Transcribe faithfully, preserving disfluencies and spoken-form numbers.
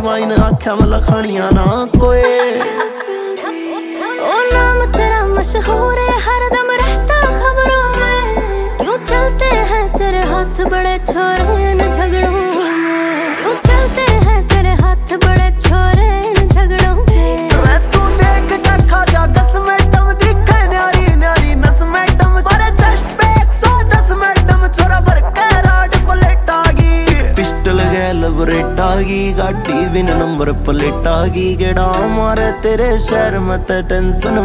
Wine आख्या मैं लखानिया ना कोई। ओ नाम तेरा मशहूर है, हरदम रहता खबरों में। क्यों चलते हैं तेरे हाथ बड़े छोरे न झगड़ों में, क्यों चलते हैं तेरे हाथ बड़े छोरे न झगड़ों में। तू देख के खा जा दस मैडम दिखे न्यारी न्यारी नस मैडम, बड़े चेस्ट पे एक सौ दस मैडम, छोरा भर के राड प्लेट आ गई, पिस्टल गैल ब्रेट आ गई, गाड़ी बिन नंबर प्लेट आ गई। गेड़ा मारे तेरे शहर में टेंशन